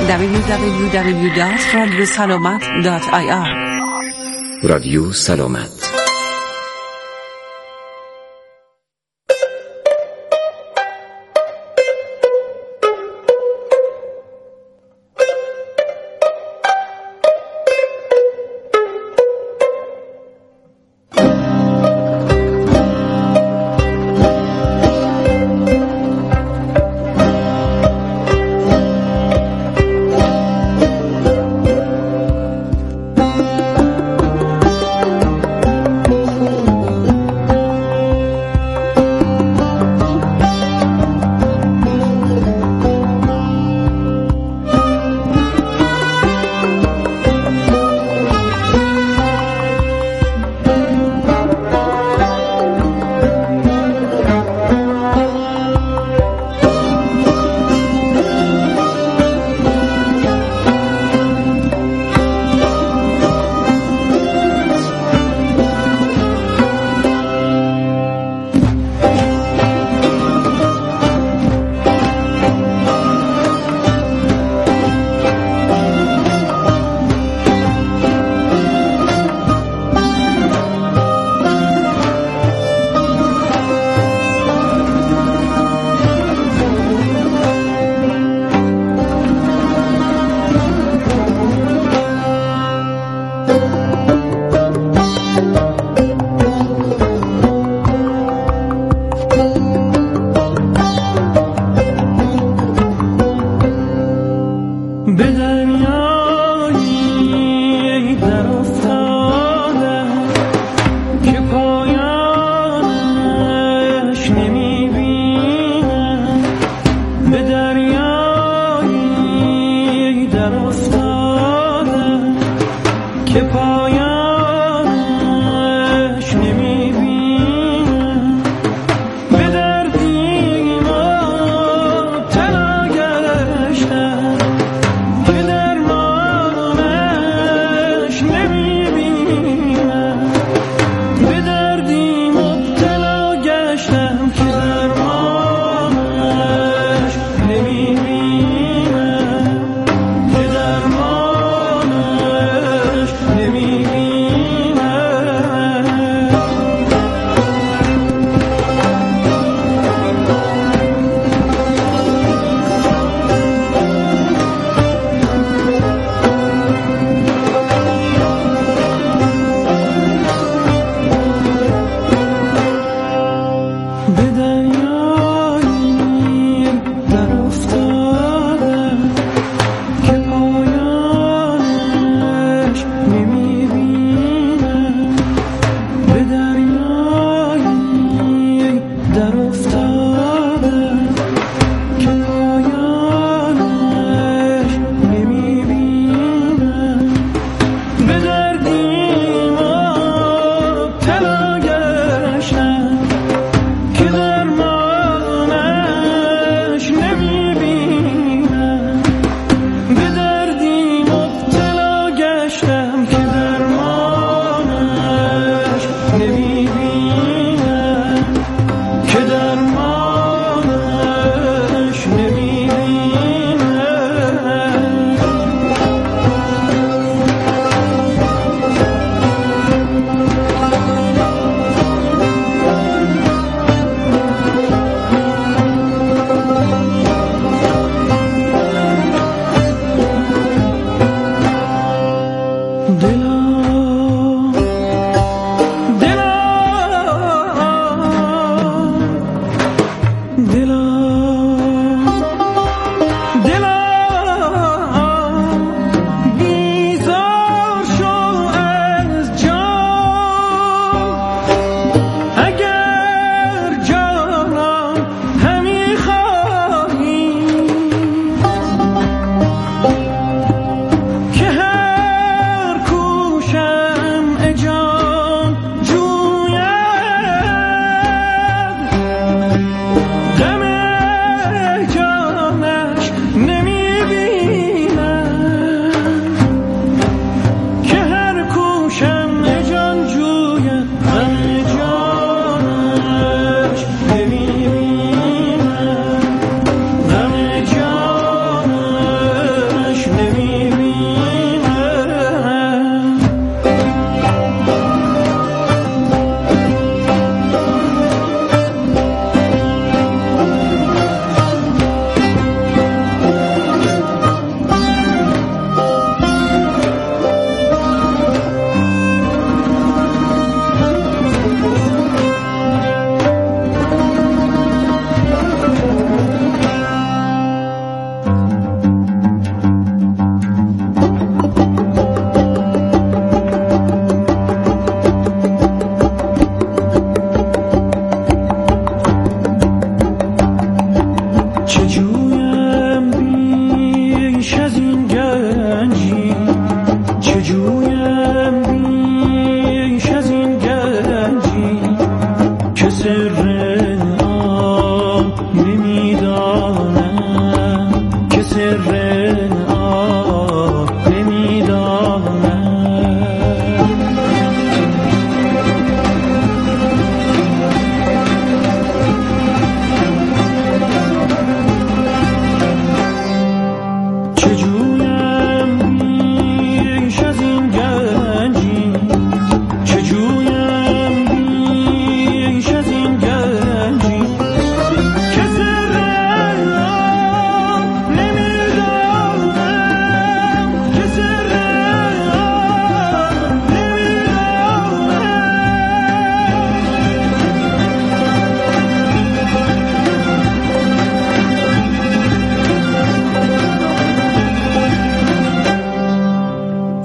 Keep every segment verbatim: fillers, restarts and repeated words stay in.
دبلیو دبلیو دبلیو دات رادیو سلامت دات آی آر. رادیو سلامت. Let me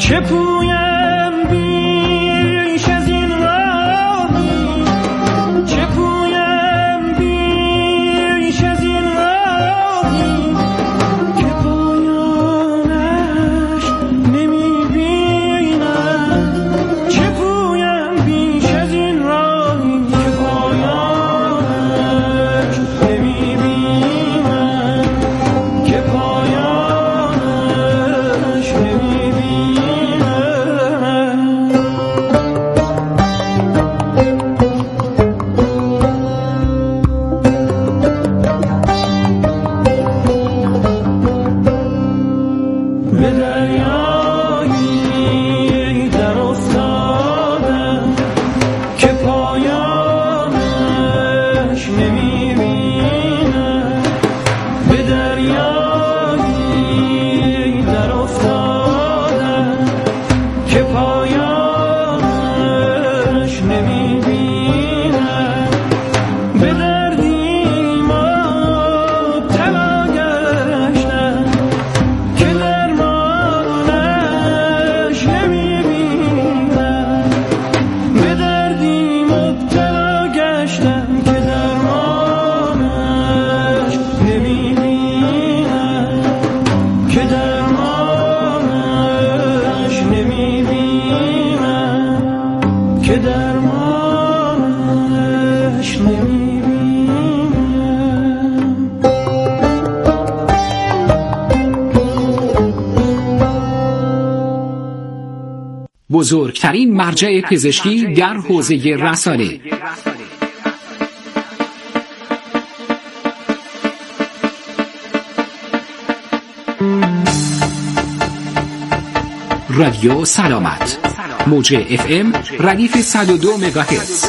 چه پویم بیش از این راهی، چه پویم بیش از این راهی که پایانش نمیبینم، چه پویم بیش از این راهی که پایانش نمیبینم، که پایانش نمیبینم. به دریایی در افتادم که پایانش نمیبینم، به دریایی در افتادم که پایانش نمیبینم، به دردی مبتلا گشتم که درمانش نمیبینم، به دردی مبتلا گشتم که درمانش نمیبینم، که درمانش نمیبینم، که درمانش نمیبینم. بزرگترین مرجع پزشکی در حوزه رسانه. رادیو سلامت، موج اف ام ردیف صد و دو مگاهرتز.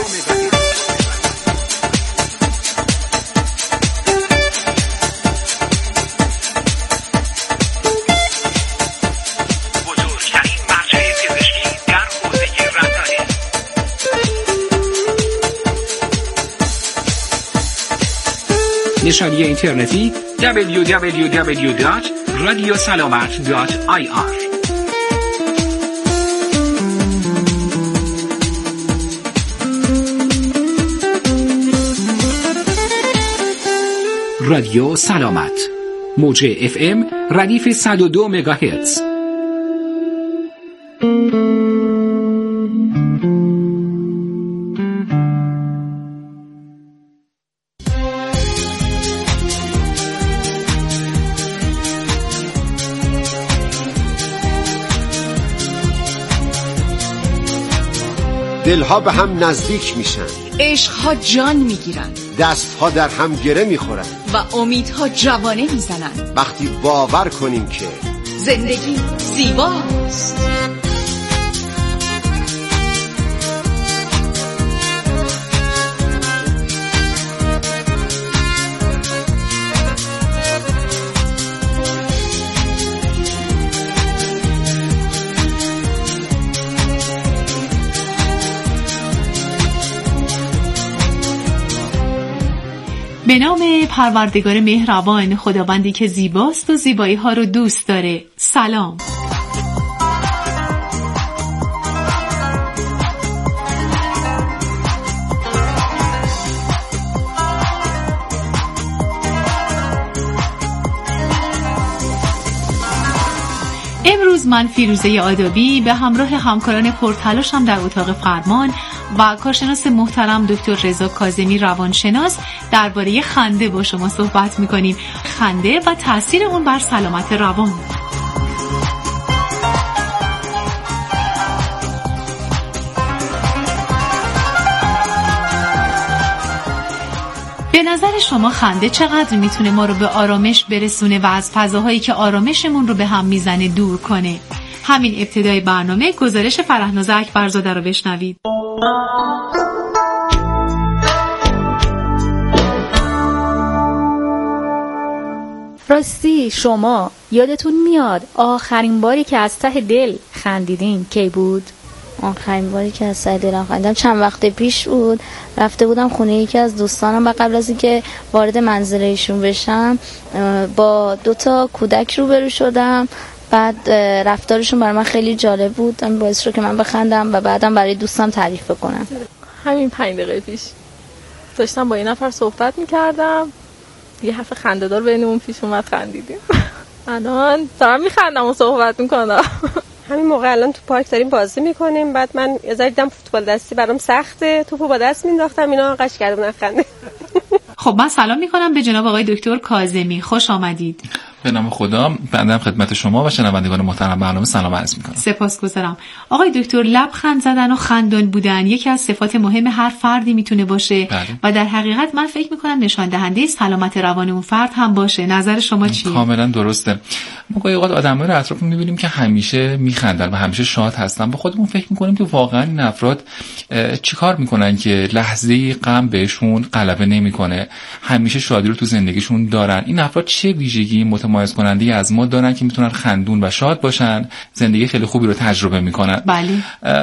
بزرگترین مرجع پزشکی در حوزه رسانه. نشانی اینترنتی دبلیو دبلیو دبلیو دات رادیو سلامت دات آی آر. رادیو سلامت، موج اف ام ردیف صد و دو مگاهرتز. دلها به هم نزدیک میشن، عشقها جان میگیرن، دستها در هم گره میخورن و امیدها جوانه میزنن وقتی باور کنیم که زندگی زیباست. به نام پروردگار مهربان، خداوندی که زیباست و زیبایی ها رو دوست داره. سلام. امروز من فیروزه آدابی به همراه همکاران پرتلاشم در اتاق فرمان و کارشناس محترم دکتر رضا کاظمی روانشناس درباره خنده با شما صحبت می‌کنیم. خنده و تأثیر اون بر سلامت روان. به نظر شما خنده چقدر میتونه ما رو به آرامش برسونه و از فضاهایی که آرامشمون رو به هم میزنه دور کنه؟ همین ابتدای برنامه گزارش فرهناز اکبرزاده رو بشنوید. راستی شما یادتون میاد آخرین باری که از ته دل خندیدین کی بود؟ آخرین باری که از ته دلم خندیدم چند وقت پیش بود. رفته بودم خونه یکی از دوستانم و قبل از اینکه وارد منزل ایشون بشم با دو تا کودک روبرو شدم بعد رفتارشون برای من خیلی جالب بود، این باعث شد که من بخندم و بعدم برای دوستم تعریف کنم. همین پنج دقیقه پیش داشتم با این نفر صحبت میکردم، یه حرف خنده‌دار بینمون پیش اومد، خندیدیم. الان دارم میخندم و صحبت میکنم. همین موقع الان تو پارک داریم بازی میکنیم، بعد من یه ذره دیدم فوتبال دستی برام سخته، توپو با دست مینداختم، اینا قش کردم خنده. خب من سلام میکنم به جناب آقای دکتر کاظمی، خوش آمدید. به نام خدا، بنده خدمت شما و شنوندگان محترم برنامه سلام عرض میکنم. سپاسگزارم. آقای دکتر، لبخند زدن و خندان بودن یکی از صفات مهم هر فردی میتونه باشه. بله. و در حقیقت من فکر میکنم نشان دهنده سلامت روان اون فرد هم باشه. نظر شما چیه؟ کاملا درسته. ما گاهی اوقات آدم‌ها رو اطرافمون میبینیم که همیشه میخندن و همیشه شاد هستن، با خودمون فکر میکنیم که واقعا این افراد چیکار میکنن که لحظه‌ای غم بهشون غلبه نمیکنه، همیشه شادی رو تو زندگیشون دارن. این افراد چه ویژگی متمایز کننده از ما دارن که میتونن خندون و شاد باشن، زندگی خیلی خوبی رو تجربه میکنن؟ بله.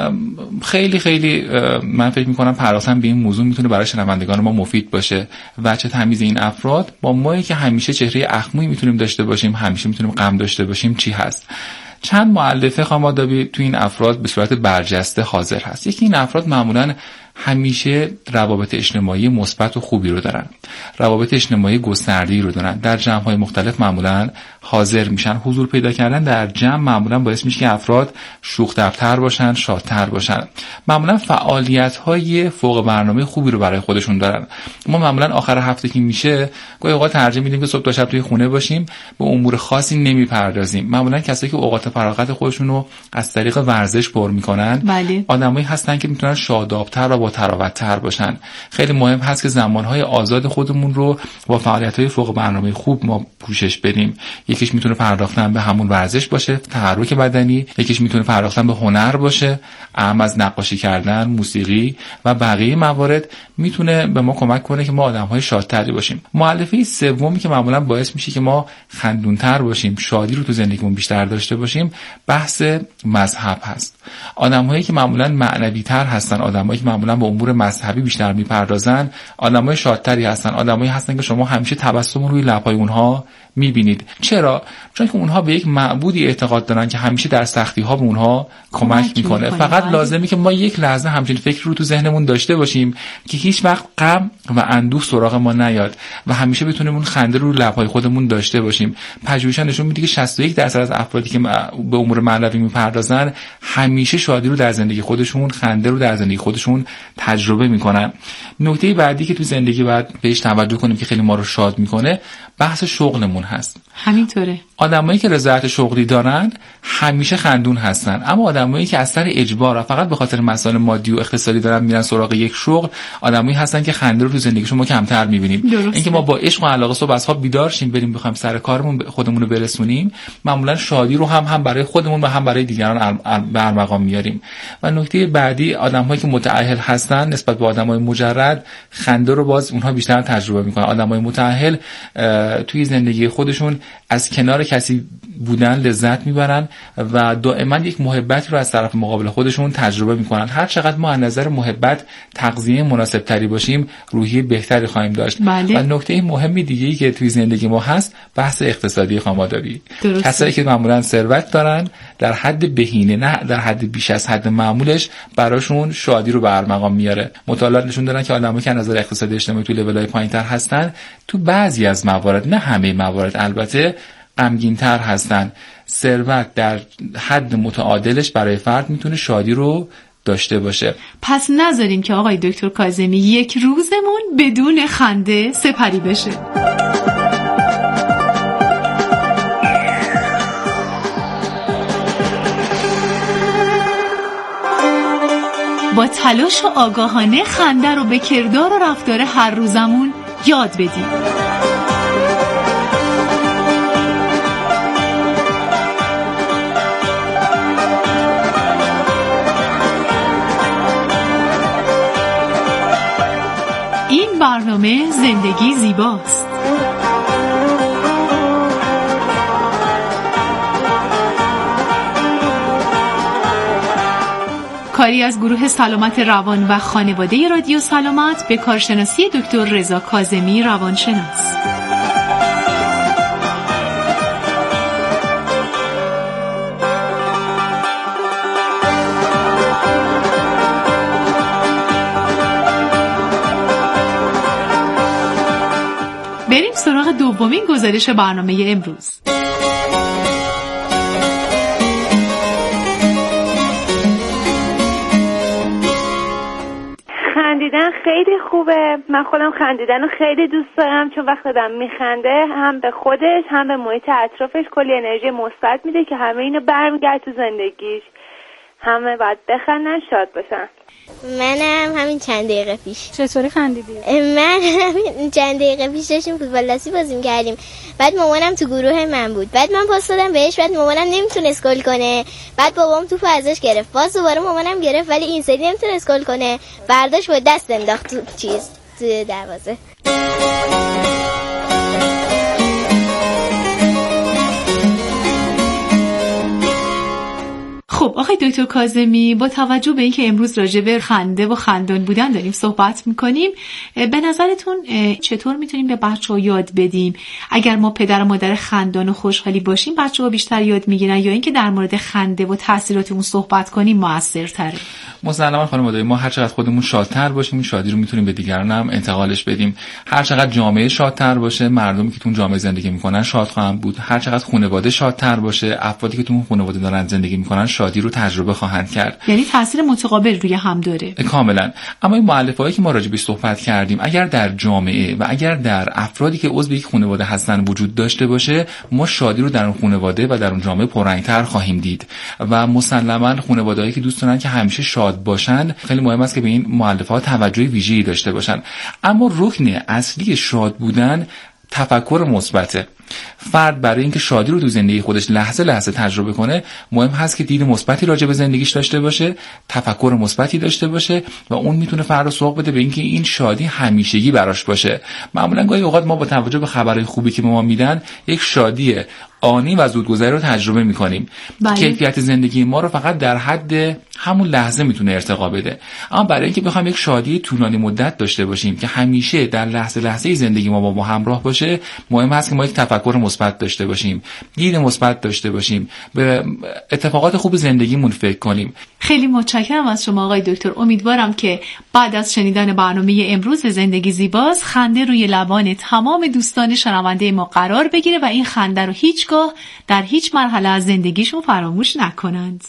خیلی خیلی من فکر میکنم پرداختن به این موضوع میتونه برای شنوندگان ما مفید باشه. وجه تمیز این افراد با مایی که همیشه چهره اخمویی میتونیم داشته باشیم، همیشه میتونیم غم داشته باشیم چی هست؟ چند مؤلفه خانم آدابی تو این افراد به صورت برجسته حاضر هست. یکی این افراد معمولاً همیشه روابط اجتماعی مثبت و خوبی رو دارن، روابط اجتماعی گسترده‌ای رو دارن، در جمع‌های مختلف معمولاً حاضر میشن. حضور پیدا کردن در جمع معمولاً باعث میشه که افراد شوخ طبع‌تر باشن، شادتر باشن. معمولاً فعالیت‌های فوق برنامه خوبی رو برای خودشون دارن. ما معمولاً آخر هفته که میشه گاهی اوقات ترجیح میدیم که صبح تا شب توی خونه باشیم، به امور خاصی نمیپردازیم. معمولاً کسایی که اوقات فراغت خودشون رو از طریق ورزش پر میکنن، بله. آدمایی هستن که میتونن شاداب‌تر و با تراوت‌تر باشن. خیلی مهم هست که زمانهای آزاد خودمون رو با فعالیت‌های فوق برنامه خوب ما پوشش بدیم. یکیش میتونه پرداختن به همون ورزش باشه، تحرک بدنی، یکیش میتونه پرداختن به هنر باشه، اهم از نقاشی کردن، موسیقی و بقیه موارد میتونه به ما کمک کنه که ما آدم‌های شادتری باشیم. مؤلفه سومی که معمولاً باعث میشه که ما خندونتر باشیم، شادی رو تو زندگیمون بیشتر داشته باشیم، بحث مذهب هست. آدم‌هایی که معمولاً معنوی‌تر هستن، آدم‌هایی که معمولاً به امور مذهبی بیشتر میپردازن، آدمای شادتری هستن، آدمایی هستن که شما همیشه تبسم روی لب‌های اونها میبینید. چرا؟ چون که اونها به یک معبودی اعتقاد دارن که همیشه در سختی‌ها به اونها کمک میکنه. فقط لازمه که ما یک لحظه همچین فکر رو تو ذهنمون داشته باشیم که هیچ وقت غم و اندوه سراغ ما نیاد و همیشه بتونیم اون خنده رو لب‌های خودمون داشته باشیم. پژوهش‌ها نشون میده که شصت و یک درصد از افرادی که به امور معنوی میپردازن همیشه شادی رو در زندگی خودشون، خنده رو در زندگی خودشون تجربه میکنن. نکته بعدی که تو زندگی باید بهش توجه کنیم که خیلی ما رو شاد میکنه، بحث شغلمون هست. همینطوره. آدمایی که رضایت شغلی دارن همیشه خندون هستن، اما آدمایی که از سر اجبار و فقط به خاطر مسائل مادی و اقتصادی دارن میرن سراغ یک شغل، آدمایی هستن که خنده رو تو زندگیشون ما کمتر میبینیم. اینکه ما با عشق و علاقه صبح از خواب بیدار شیم بریم بخوایم سر کارمون خودمون رو برسونیم، معمولا شادی رو هم هم برای خودمون و هم برای دیگران به ارمغان میاریم. و نکته بعدی، آدمایی که متأهل هستن نسبت به آدمای مجرد خنده رو باز اونها بیشتر تجربه میکنن. آدمای متأهل توی زندگی خودشون از کنار کسی بودن لذت میبرن و دائما یک محبت رو از طرف مقابل خودشون تجربه میکنن. هر چقدر ما از نظر محبت تغذیه مناسب تری باشیم، روحیه بهتری خواهیم داشت. بله. و نکته مهمی دیگه‌ای که توی زندگی ما هست، بحث اقتصادی خانوادگی. کسایی که معمولا ثروت دارن در حد بهینه، نه در حد بیش از حد معمولش، براشون شادی رو به ارمغان میاره. مطالعات نشون دادن که آدمایی که از نظر اقتصادی اجتماعی تو لول‌های پایین‌تر هستن، تو بعضی از موارد، نه همه موارد البته، غمگین‌تر هستن. ثروت در حد متعادلش برای فرد میتونه شادی رو داشته باشه. پس نذاریم که آقای دکتر کاظمی یک روزمون بدون خنده سپری بشه. با تلاش و آگاهانه خنده رو به کردار و رفتار هر روزمون یاد بدیم. این برنامه زندگی زیباست. کاری از گروه سلامت روان و خانواده رادیو سلامت به کارشناسی دکتر رضا کاظمی روانشناس. سراغ دومین گزارش برنامه امروز. خندیدن خیلی خوبه. من خودم خندیدن رو خیلی دوست دارم، چون وقتی آدم میخنده هم به خودش هم به محیط اطرافش کلی انرژی مثبت میده که همه اینو برمیگرده تو زندگیش. همه باید بخندن، شاد باشن. منم همین چند دقیقه پیش. چطوری خندیدی؟ من همین چند دقیقه پیش داشتیم فوتبال دستی بازی می‌کردیم. بعد مامانم تو گروه من بود. بعد من پاس دادم بهش، بعد مامانم نمیتونه گل کنه. بعد بابام توپو ازش گرفت. باز دوباره مامانم گرفت ولی این سری نمیتونه گل کنه. برداشت با دست انداخت تو چیز تو دروازه. خب آقای دکتر کاظمی، با توجه به اینکه امروز راجع به خنده و خندان بودن داریم صحبت میکنیم، به نظرتون چطور میتونیم به بچه‌ها یاد بدیم؟ اگر ما پدر و مادر خندان و خوشحالی باشیم بچه‌ها بیشتر یاد میگیرن، یا اینکه در مورد خنده و تاثیرات اون صحبت کنیم موثرتره؟ مسلماً خانم مدعی، ما هر چقدر خودمون شادتر باشیم این شادی رو میتونیم به دیگران هم انتقالش بدیم. هر چقدر جامعه شادتر باشه، مردمی که تو اون جامعه زندگی میکنن شاد خواهند بود. هر چقدر خانواده شادتر باشه، افرادی که تو اون خانواده دارن زندگی میکنن شادی رو تجربه خواهند کرد. یعنی تاثیر متقابل روی هم داره. کاملا. اما این مؤلفه‌ای که ما راجع بهش صحبت کردیم، اگر در جامعه و اگر در افرادی که عضو یک خانواده هستن وجود داشته باشه، ما شادی رو در اون خانواده و در اون جامعه پررنگ‌تر خواهیم دید. و مسلماً خانواده‌ای که دوست دارن که همیشه شاد باشن، خیلی مهم است که به این مؤلفه‌ها توجه ویژه‌ای داشته باشن. اما رکن اصلی شاد بودن تفکر مثبته. فرد برای اینکه شادی رو تو زندگی خودش لحظه لحظه تجربه کنه، مهم هست که دید مثبتی راجع به زندگیش داشته باشه، تفکر مثبتی داشته باشه و اون میتونه فرد رو سوق بده به اینکه این شادی همیشگی براش باشه. معمولا گاهی اوقات ما با توجه به خبرهای خوبی که به ما میدن، یک شادی آنی و زودگذری رو تجربه میکنیم. کیفیت زندگی ما رو فقط در حد همون لحظه میتونه ارتقا بده. اما برای اینکه بخوایم یک شادی طولانی مدت داشته باشیم که همیشه در لحظه لحظه زندگی ما با ما همراه باشه، مهم است که ما یک تفکر مثبت داشته باشیم، دید مثبت داشته باشیم، به اتفاقات خوب زندگیمون فکر کنیم. خیلی متشکرم از شما آقای دکتر. امیدوارم که بعد از شنیدن برنامه امروز زندگی زیباست، خنده روی لبان تمام دوستان شنونده ما قرار بگیره و این خنده رو هیچگاه در هیچ مرحله از زندگیشون فراموش نکنند.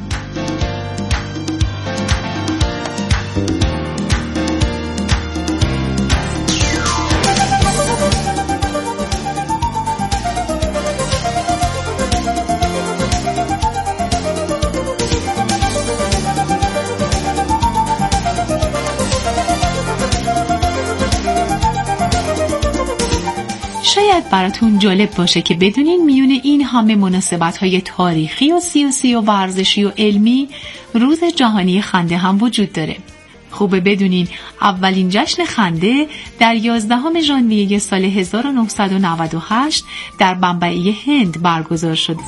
شاید براتون جالب باشه که بدونین میون این همه مناسبت‌های تاریخی و سیاسی و ورزشی و علمی، روز جهانی خنده هم وجود داره. خوبه بدونین اولین جشن خنده در یازدهم ژانویه سال هزار و نهصد و نود و هشت در بمبئی هند برگزار شد.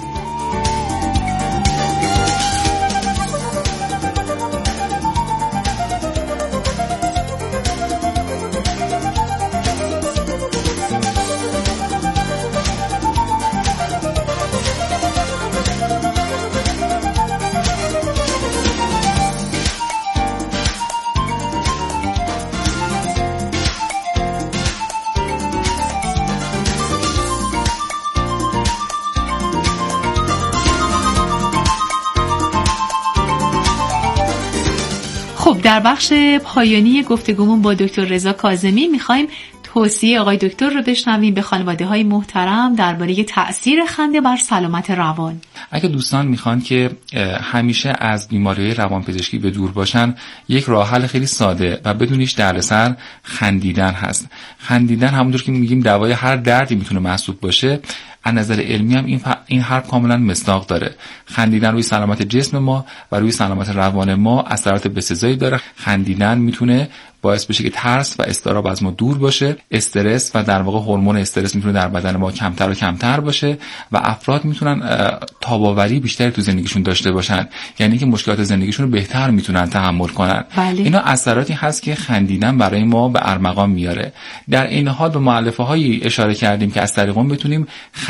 خب در بخش پایانی گفتگومون با دکتر رضا کاظمی میخوایم توصیه آقای دکتر رو بشنویم به خانواده‌های محترم درباره تأثیر خنده بر سلامت روان. اگه دوستان میخوان که همیشه از بیماری‌های روانپزشکی به دور باشن، یک راه حل خیلی ساده و بدون هیچ دردسر خندیدن هست. خندیدن همونطور که میگیم دوای هر دردی میتونه محسوب باشه. از نظر علمی هم این, ف... این حرف کاملا مصداق داره. خندیدن روی سلامت جسم ما و روی سلامت روان ما اثرات بسزایی داره. خندیدن میتونه باعث بشه که ترس و اضطراب از ما دور باشه، استرس و در واقع هورمون استرس میتونه در بدن ما کمتر و کمتر باشه و افراد میتونن تاباوری بیشتری تو زندگیشون داشته باشن، یعنی که مشکلات زندگیشون رو بهتر میتونن تحمل کنن. بله. اینا اثراتی هست که خندیدن برای ما به ارمغان میاره. در این حال به مؤلفه‌هایی اشاره کردیم که از طریق اون بتونیم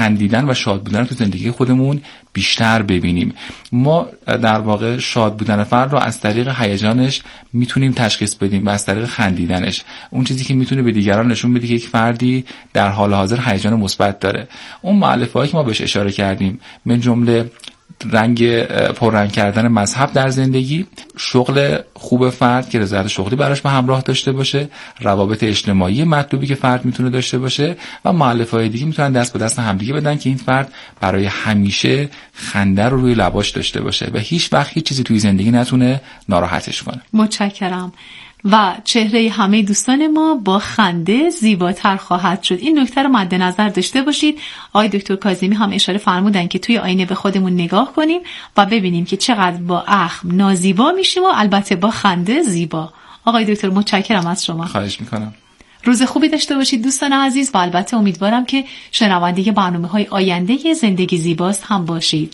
خندیدن و شاد بودن رو تو زندگی خودمون بیشتر ببینیم. ما در واقع شاد بودن فرد رو از طریق هیجانش میتونیم تشخیص بدیم و از طریق خندیدنش. اون چیزی که میتونه به دیگران نشون بده که یک فردی در حال حاضر هیجان مثبت داره. اون مؤلفه‌ای که ما بهش اشاره کردیم من جمله رنگ پررنگ کردن مذهب در زندگی، شغل خوب فرد که رضایت شغلی براش به همراه داشته باشه، روابط اجتماعی مطلوبی که فرد میتونه داشته باشه و مؤلفه‌های دیگه میتونن دست به دست همدیگه بدن که این فرد برای همیشه خنده رو روی لباش داشته باشه و هیچ وقت هیچ چیزی توی زندگی نتونه ناراحتش کنه. متشکرم. و چهره همه دوستان ما با خنده زیباتر خواهد شد. این نکته رو مد نظر داشته باشید. آقای دکتر کاظمی هم اشاره فرمودن که توی آینه به خودمون نگاه کنیم و ببینیم که چقدر با اخم نازیبا میشیم و البته با خنده زیبا. آقای دکتر متشکرم از شما. خواهش میکنم. روز خوبی داشته باشید دوستان عزیز و البته امیدوارم که شنونده برنامه‌های آینده زندگی زیباست هم باشید.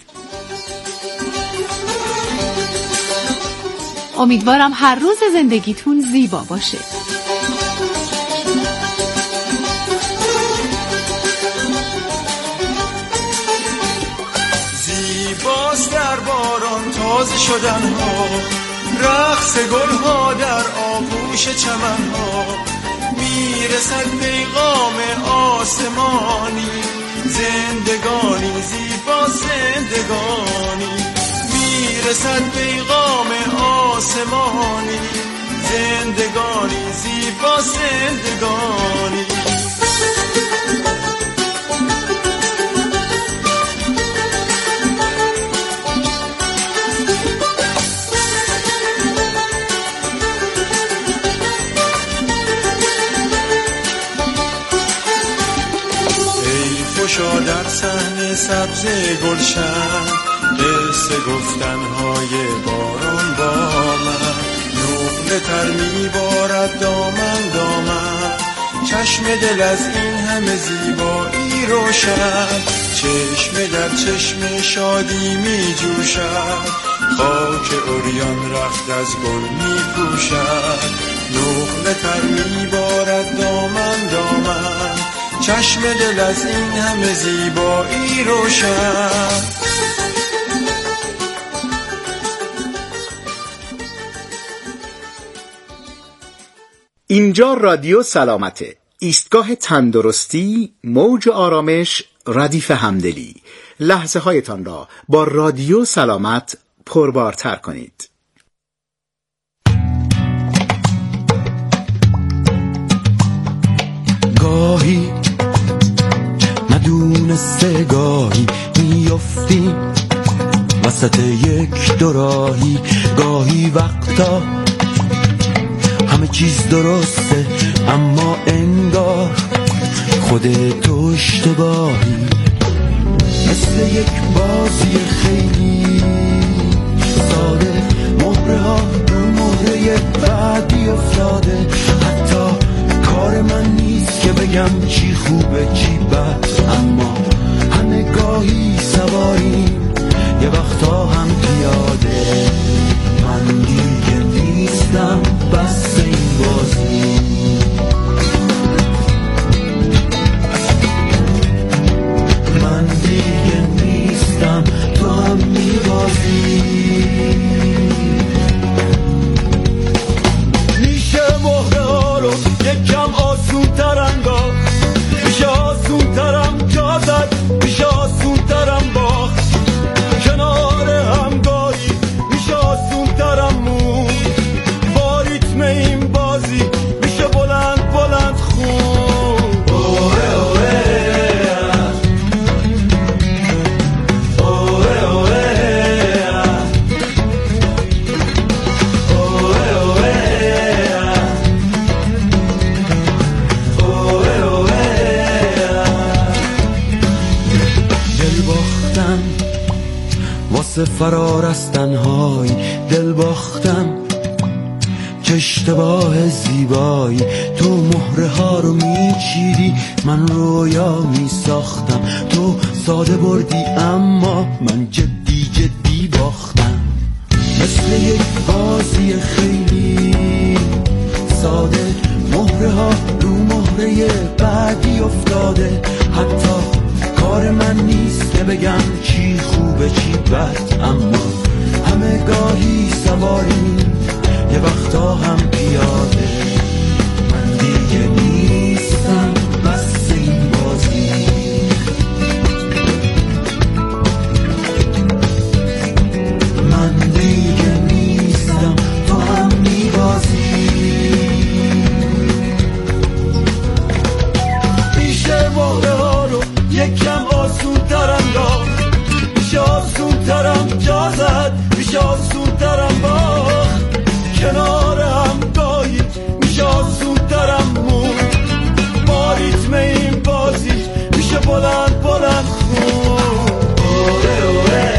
امیدوارم هر روز زندگیتون زیبا باشه. زیباست در باران تازه شدن ها، رقص گل ها در آغوش چمن ها، میرسد پیغام آسمانی، زندگانی زیبا زندگانی، میرسد پیغام آسمانی، زندگانی زیبا زندگانی. ای خوشا در صحن سبز گلشن، قصه گفتنهای باران با من، نقل تر میبارد دامن دامن، چشم دل از این همه زیبایی روشن، چشم در چشم شادی میجوشد، خاک عریان رخت از گل میپوشد، نقل تر میبارد دامن دامن، چشم دل از این همه زیبایی روشن. اینجا رادیو سلامته، ایستگاه تندرستی، موج آرامش، ردیف همدلی. لحظه هایتان را با رادیو سلامت پربارتر کنید. گاهی ندونسته گاهی میافتیم وسط یک دوراهی، گاهی وقتا همه چیز درسته اما انگار خودت اشتباهی، مثل یک بازی خیلی ساده، مهره ها رو مهره بعدی افتاده، حتی کار من نیست که بگم چی خوبه چی بد، اما همه گاهی سواریم یه وقتا هم پیاده، من دیگه نیستم بس این بازی، من دیگه نیستم تو هم میبازی، میشه مهره ها رو یکم آسون تر انداخت، میشه آسون ترم جا زد، میشه آسون ترم باخت، کنار همگاهی میشه آسون ترم مون، با ریتم این بازی میشه بلند بلند خون، اوه اوه اوه اوه اوه دل باختم واسه فرار از تنهایی، دل باختم که اشتباه زیبایی، تو مهره ها رو میچیدی من رویا میساختم، تو ساده بردی اما من جدی جدی باختم، مثل یک بازی خیلی ساده، مهره ها رو مهره بعدی افتاده، حتی کار من به چی بد، اما همه گاهی سواری، یه وقتا هم پیاده. من دیگه نیستم بس این بازی، من دیگه نیستم تو هم میبازی. میشه موقع ها رو یکم آسون تر انداخت، میشه آسون ترم جا زد، میشه آسون ترم باخت، کنار هم گاهی میشه آسون ترم مون، با ریتم این بازی میشه بلند بلند خون. اوه اوه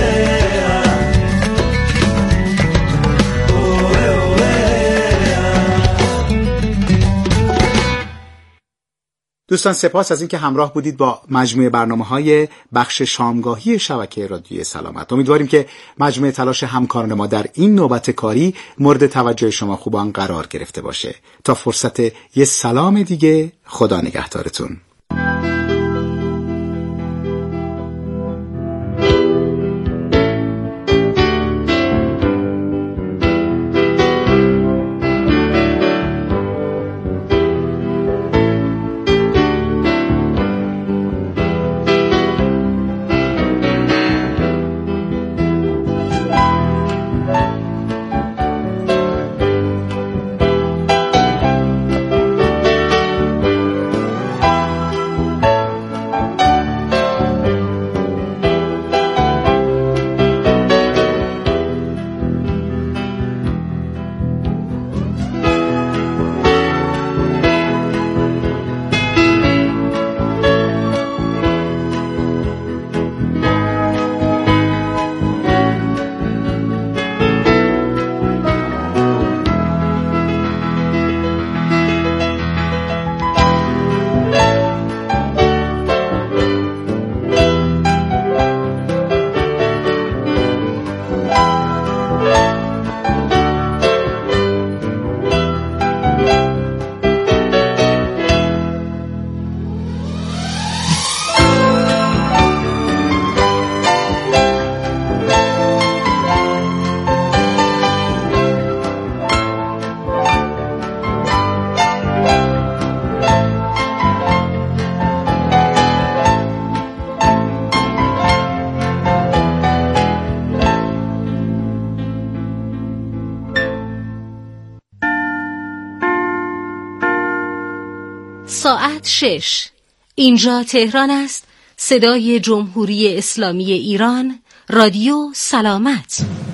دوستان سپاس از اینکه همراه بودید با مجموعه برنامه‌های بخش شامگاهی شبکه رادیوی سلامت. امیدواریم که مجموعه تلاش همکاران ما در این نوبت کاری مورد توجه شما خوبان قرار گرفته باشه. تا فرصت یه سلام دیگه، خدا نگهدارتون. ساعت شش. اینجا تهران است. صدای جمهوری اسلامی ایران، رادیو سلامت.